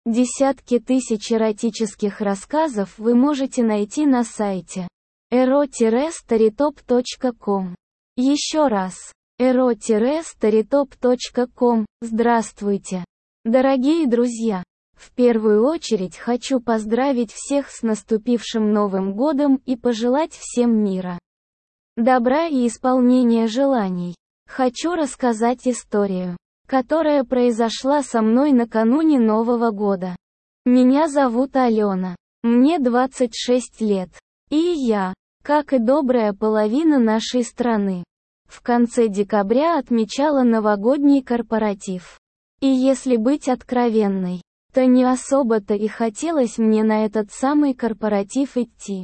Десятки тысяч эротических рассказов вы можете найти на сайте ero-storytop.com. Еще раз, ero-storytop.com. Здравствуйте, дорогие друзья! В первую очередь хочу поздравить всех с наступившим Новым годом и пожелать всем мира, добра и исполнения желаний. Хочу рассказать историю, которая произошла со мной накануне Нового года. Меня зовут Алена, мне 26 лет, и я, как и добрая половина нашей страны, в конце декабря отмечала новогодний корпоратив. И если быть откровенной, то не особо-то и хотелось мне на этот самый корпоратив идти.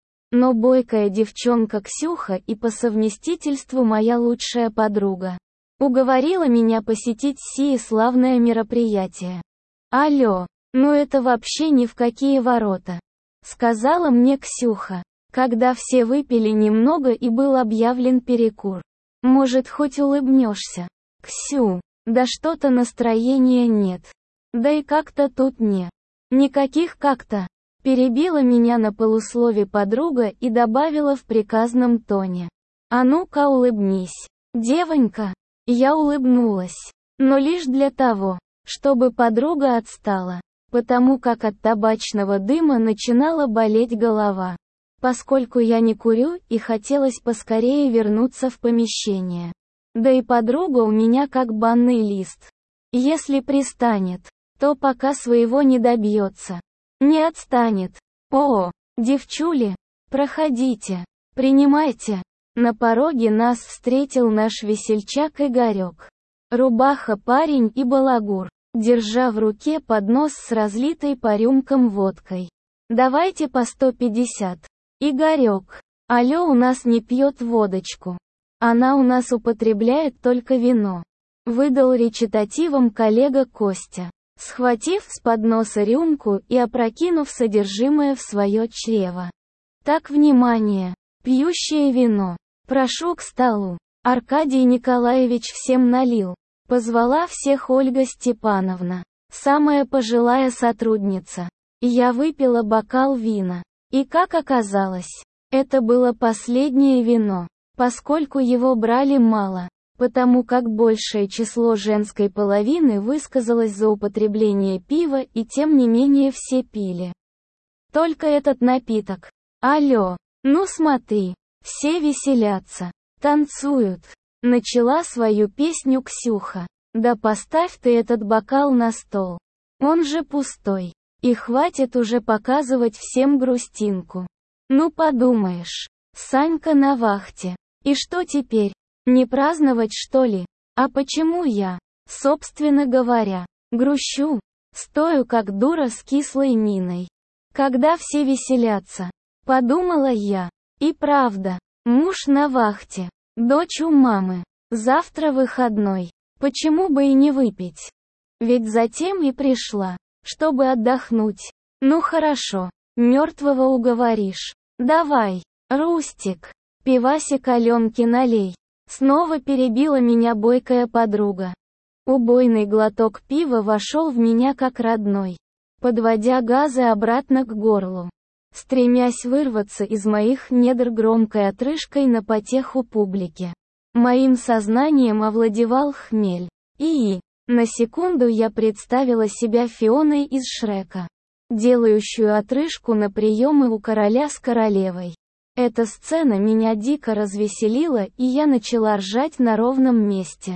Но бойкая девчонка Ксюха и по совместительству моя лучшая подруга уговорила меня посетить сие славное мероприятие. «Алло, ну это вообще ни в какие ворота», — сказала мне Ксюха, когда все выпили немного и был объявлен перекур. «Может, хоть улыбнешься? Ксю, да что-то настроения нет. Да и как-то тут не. Никаких как-то». Перебила меня на полуслове подруга и добавила в приказном тоне: «А ну-ка улыбнись, девонька». Я улыбнулась, но лишь для того, чтобы подруга отстала, потому как от табачного дыма начинала болеть голова, поскольку я не курю и хотелось поскорее вернуться в помещение. Да и подруга у меня как банный лист. Если пристанет, то пока своего не добьется. Не отстанет. «О, девчули, проходите, принимайте». На пороге нас встретил наш весельчак Игорек. Рубаха парень и балагур, держа в руке поднос с разлитой по рюмкам водкой. «Давайте по 150. Игорек, алло, у нас не пьет водочку. Она у нас употребляет только вино», — выдал речитативом коллега Костя, схватив с подноса рюмку и опрокинув содержимое в свое чрево. «Так, внимание, пьющее вино. Прошу к столу». Аркадий Николаевич всем налил. Позвала всех Ольга Степановна, самая пожилая сотрудница. Я выпила бокал вина. И как оказалось, это было последнее вино, поскольку его брали мало, потому как большее число женской половины высказалось за употребление пива, и тем не менее все пили только этот напиток. «Алло, ну смотри, все веселятся, танцуют», — начала свою песню Ксюха. «Да поставь ты этот бокал на стол. Он же пустой. И хватит уже показывать всем грустинку. Ну подумаешь, Санька на вахте. И что теперь? Не праздновать, что ли? А почему я, собственно говоря, грущу? Стою как дура с кислой миной, когда все веселятся», — подумала я. И правда, муж на вахте, дочь у мамы, завтра выходной, почему бы и не выпить? Ведь затем и пришла, чтобы отдохнуть. Ну хорошо, мертвого уговоришь. Давай, Рустик, пивасик Аленке налей. Снова перебила меня бойкая подруга. Убойный глоток пива вошел в меня как родной, подводя газы обратно к горлу, стремясь вырваться из моих недр громкой отрыжкой на потеху публике. Моим сознанием овладевал хмель. И на секунду я представила себя Фионой из Шрека, делающую отрыжку на приемы у короля с королевой. Эта сцена меня дико развеселила, и я начала ржать на ровном месте.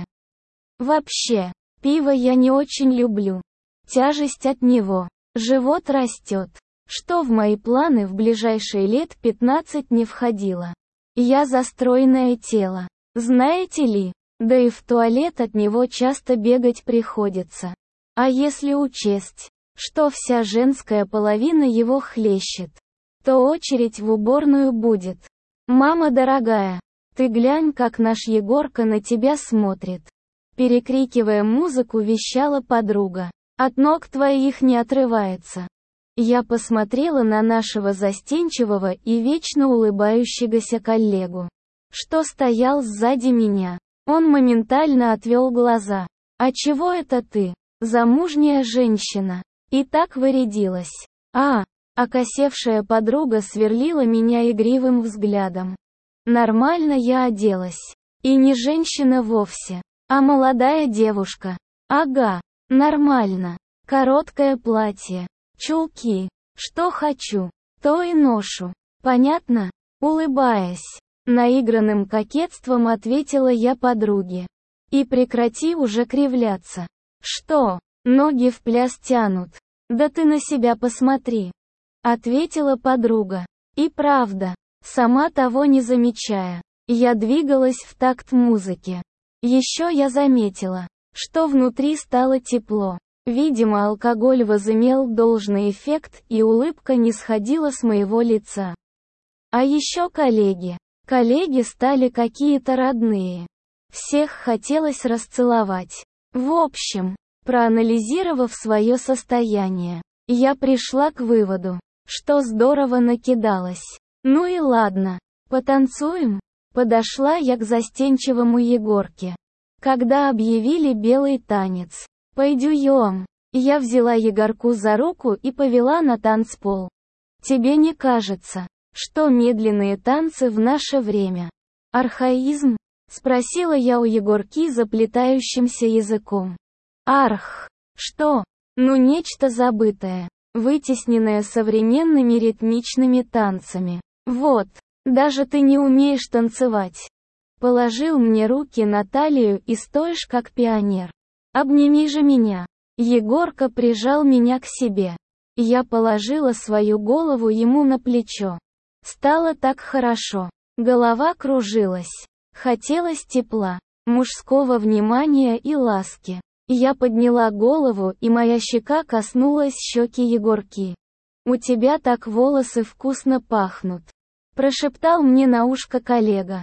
Вообще, пиво я не очень люблю. Тяжесть от него, живот растет, что в мои планы в ближайшие лет 15 не входило. Я за стройное тело, знаете ли, да и в туалет от него часто бегать приходится. А если учесть, что вся женская половина его хлещет, то очередь в уборную будет. «Мама дорогая, ты глянь, как наш Егорка на тебя смотрит», перекрикивая музыку, вещала подруга. «От ног твоих не отрывается». Я посмотрела на нашего застенчивого и вечно улыбающегося коллегу, что стоял сзади меня. Он моментально отвел глаза. «А чего это ты, замужняя женщина, И так вырядилась. Окосевшая подруга сверлила меня игривым взглядом. Нормально я оделась. И не женщина вовсе, а молодая девушка. Ага, нормально. Короткое платье, чулки. Что хочу, то и ношу. Понятно? Улыбаясь, наигранным кокетством ответила я подруге. И прекрати уже кривляться. Что, ноги в пляс тянут? Да ты на себя посмотри. Ответила подруга. И правда, сама того не замечая, я двигалась в такт музыке. Еще я заметила, что внутри стало тепло. Видимо, алкоголь возымел должный эффект, и улыбка не сходила с моего лица. А еще коллеги. Коллеги стали какие-то родные. Всех хотелось расцеловать. В общем, проанализировав свое состояние, я пришла к выводу, что здорово накидалась. Ну и ладно, потанцуем? Подошла я к застенчивому Егорке. Когда объявили белый танец, «Пойдём», я взяла Егорку за руку и повела на танцпол. Тебе не кажется, что медленные танцы в наше время архаизм? Спросила я у Егорки заплетающимся языком. Арх, что? Ну нечто забытое, вытесненное современными ритмичными танцами. Вот, даже ты не умеешь танцевать. Положил мне руки на талию и стоишь как пионер. Обними же меня. Егорка прижал меня к себе. Я положила свою голову ему на плечо. Стало так хорошо. Голова кружилась. Хотелось тепла, мужского внимания и ласки. Я подняла голову, и моя щека коснулась щеки Егорки. «У тебя так волосы вкусно пахнут», — прошептал мне на ушко коллега.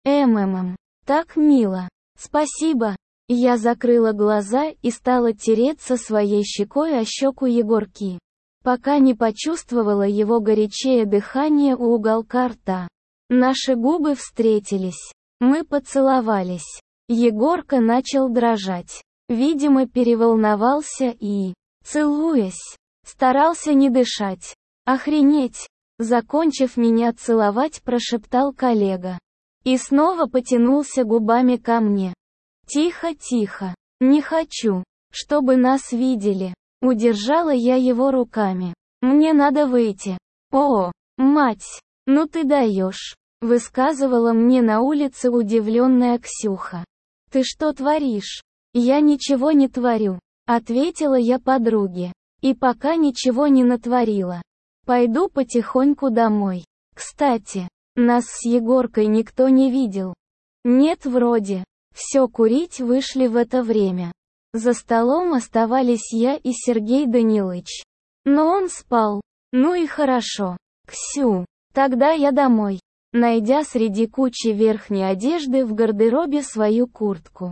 Так мило. Спасибо». Я закрыла глаза и стала тереться своей щекой о щеку Егорки, пока не почувствовала его горячее дыхание у уголка рта. Наши губы встретились. Мы поцеловались. Егорка начал дрожать. Видимо, переволновался и, целуясь, старался не дышать. «Охренеть!» Закончив меня целовать, прошептал коллега. И снова потянулся губами ко мне. «Тихо, тихо. Не хочу, чтобы нас видели». Удержала я его руками. «Мне надо выйти». «О, мать, ну ты даешь», высказывала мне на улице удивленная Ксюха. «Ты что творишь?» «Я ничего не творю», ответила я подруге. И пока ничего не натворила. Пойду потихоньку домой. Кстати, нас с Егоркой никто не видел. Нет, вроде. Все курить вышли в это время. За столом оставались я и Сергей Данилыч. Но он спал. Ну и хорошо. Ксю, тогда я домой. Найдя среди кучи верхней одежды в гардеробе свою куртку.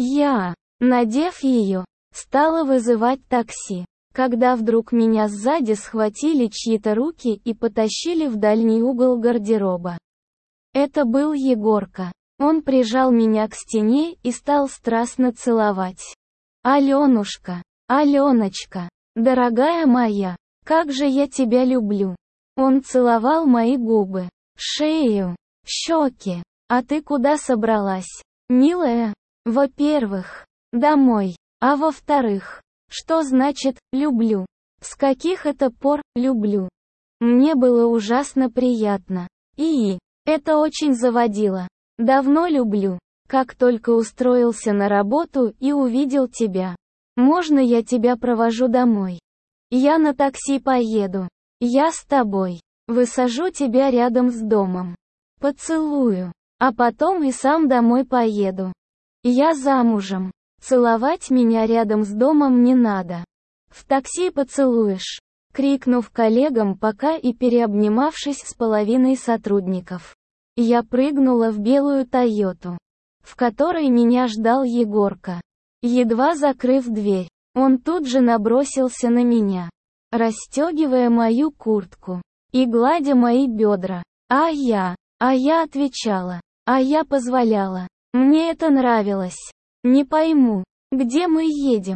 Я, надев ее, стала вызывать такси. Когда вдруг меня сзади схватили чьи-то руки и потащили в дальний угол гардероба. Это был Егорка. Он прижал меня к стене и стал страстно целовать. «Аленушка, Аленочка, дорогая моя, как же я тебя люблю!» Он целовал мои губы, шею, щеки. «А ты куда собралась, милая?» «Во-первых, домой, а во-вторых, что значит «люблю»? С каких это пор «люблю»?» Мне было ужасно приятно. И это очень заводило. Давно люблю. Как только устроился на работу и увидел тебя. Можно я тебя провожу домой? Я на такси поеду. Я с тобой. Высажу тебя рядом с домом. Поцелую. А потом и сам домой поеду. Я замужем. Целовать меня рядом с домом не надо. В такси поцелуешь. Крикнув коллегам пока и переобнимавшись с половиной сотрудников. Я прыгнула в белую Тойоту, в которой меня ждал Егорка. Едва закрыв дверь, он тут же набросился на меня, расстегивая мою куртку и гладя мои бедра. А я отвечала, а я позволяла. Мне это нравилось. Не пойму, где мы едем?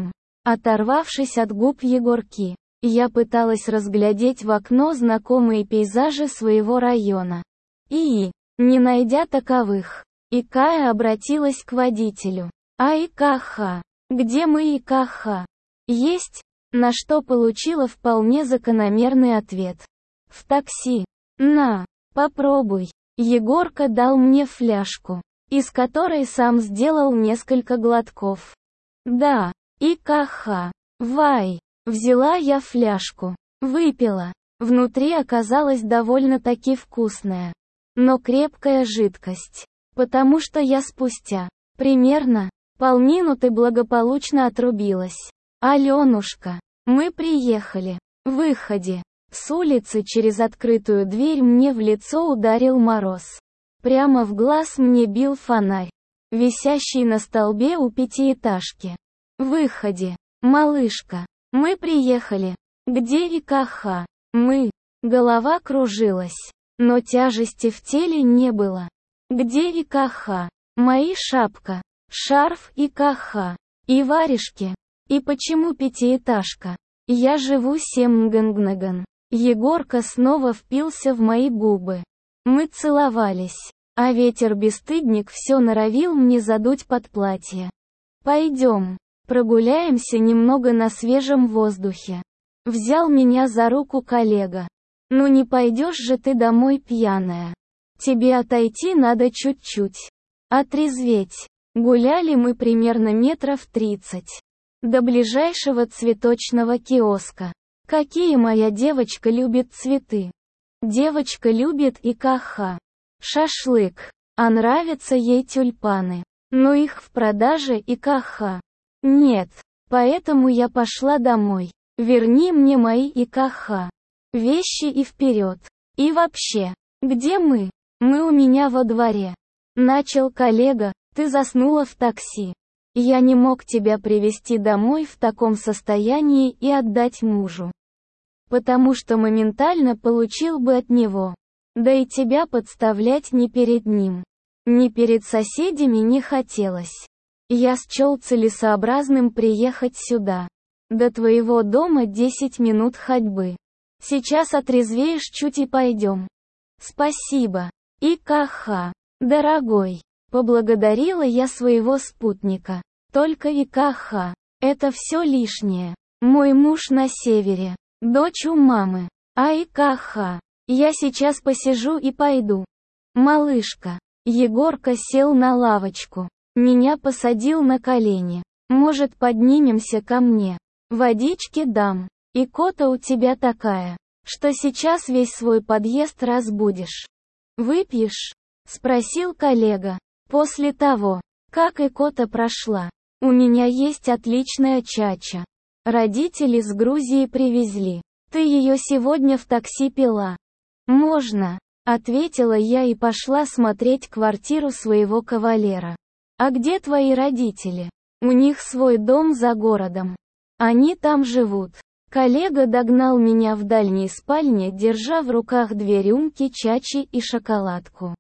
Оторвавшись от губ Егорки, я пыталась разглядеть в окно знакомые пейзажи своего района. И, не найдя таковых, Икая обратилась к водителю. «А Икаха? Где мы, Икаха?» «Есть», на что получила вполне закономерный ответ. «В такси. На, попробуй». Егорка дал мне фляжку, из которой сам сделал несколько глотков. «Да, Икаха. Вай». Взяла я фляжку, выпила. Внутри оказалась довольно-таки вкусная, но крепкая жидкость, потому что я спустя примерно полминуты благополучно отрубилась. «Аленушка, мы приехали». Выходе. С улицы через открытую дверь мне в лицо ударил мороз. Прямо в глаз мне бил фонарь, висящий на столбе у пятиэтажки. Выходе. «Малышка, мы приехали». «Где Икаха?» «Мы». Голова кружилась, но тяжести в теле не было. «Где Икаха?» «Мои шапка, шарф Икаха. И варежки». «И почему пятиэтажка?» «Я живу 7 Нгангнаган». Егорка снова впился в мои губы. Мы целовались, а ветер-бесстыдник все норовил мне задуть под платье. «Пойдем, прогуляемся немного на свежем воздухе». Взял меня за руку коллега. «Ну не пойдешь же ты домой пьяная. Тебе отойти надо чуть-чуть. Отрезветь». Гуляли мы примерно метров 30. До ближайшего цветочного киоска. Какие моя девочка любит цветы. Девочка любит Икаха. Шашлык. А нравятся ей тюльпаны. Но их в продаже Икаха нет. Поэтому я пошла домой. Верни мне мои Икаха. Вещи и вперед. И вообще, где мы? Мы у меня во дворе. Начал коллега, ты заснула в такси. Я не мог тебя привезти домой в таком состоянии и отдать мужу. Потому что моментально получил бы от него. Да и тебя подставлять ни перед ним, ни перед соседями не хотелось. Я счел целесообразным приехать сюда. До твоего дома 10 минут ходьбы. Сейчас отрезвеешь чуть и пойдем. Спасибо. Икаха. Дорогой. Поблагодарила я своего спутника. Только Икаха. Это все лишнее. Мой муж на севере. Дочь у мамы. А Икаха. Я сейчас посижу и пойду. Малышка. Егорка сел на лавочку. Меня посадил на колени. Может, поднимемся ко мне? Водички дам. Икота у тебя такая, что сейчас весь свой подъезд разбудишь. Выпьешь? Спросил коллега. После того, как икота прошла. У меня есть отличная чача. Родители с Грузии привезли. Ты ее сегодня в такси пила? Можно, ответила я и пошла смотреть квартиру своего кавалера. А где твои родители? У них свой дом за городом. Они там живут. Коллега догнал меня в дальней спальне, держа в руках 2 рюмки чачи и шоколадку.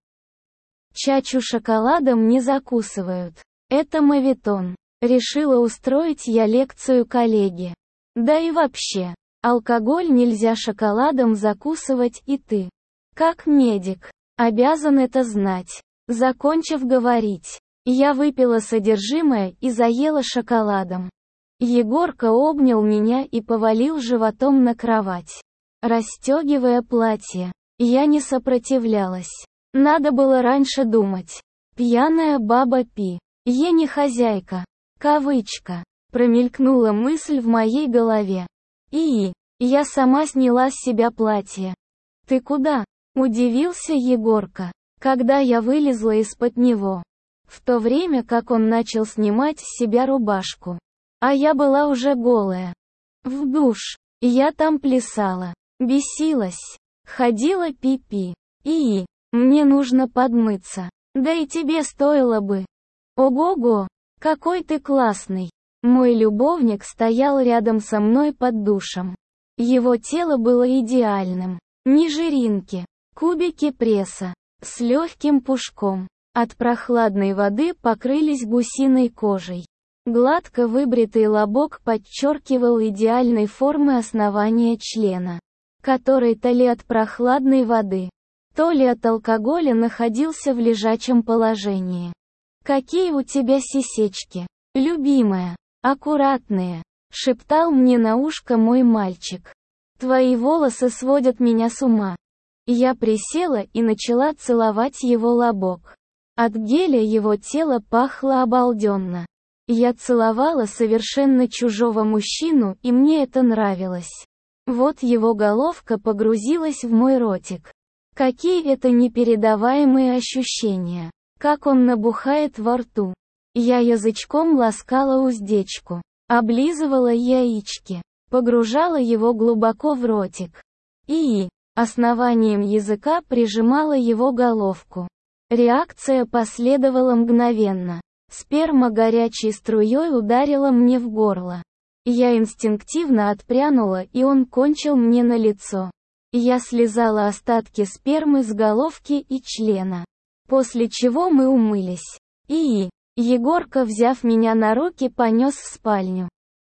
Чачу шоколадом не закусывают. Это моветон. Решила устроить я лекцию коллеге. Да и вообще, алкоголь нельзя шоколадом закусывать, и ты, как медик, обязан это знать. Закончив говорить, я выпила содержимое и заела шоколадом. Егорка обнял меня и повалил животом на кровать, расстегивая платье. Я не сопротивлялась. Надо было раньше думать. Пьяная баба Пи. Я не хозяйка. Кавычка. Промелькнула мысль в моей голове. И я сама сняла с себя платье. Ты куда? Удивился Егорка, когда я вылезла из-под него. В то время как он начал снимать с себя рубашку. А я была уже голая. В душ. Я там плясала. Бесилась. Ходила пи-пи. И мне нужно подмыться. Да и тебе стоило бы. Ого-го, какой ты классный. Мой любовник стоял рядом со мной под душем. Его тело было идеальным. Ни жиринки, кубики пресса, с легким пушком. От прохладной воды покрылись гусиной кожей. Гладко выбритый лобок подчеркивал идеальной формы основания члена, который то ли от прохладной воды, то ли от алкоголя находился в лежачем положении. «Какие у тебя сисечки, любимая, аккуратные», — шептал мне на ушко мой мальчик. «Твои волосы сводят меня с ума». Я присела и начала целовать его лобок. От геля его тело пахло обалденно. Я целовала совершенно чужого мужчину, и мне это нравилось. Вот его головка погрузилась в мой ротик. Какие это непередаваемые ощущения. Как он набухает во рту. Я язычком ласкала уздечку, облизывала яички, погружала его глубоко в ротик. И основанием языка прижимала его головку. Реакция последовала мгновенно. Сперма горячей струей ударила мне в горло. Я инстинктивно отпрянула, и он кончил мне на лицо. Я слизала остатки спермы с головки и члена. После чего мы умылись. И Егорка, взяв меня на руки, понес в спальню.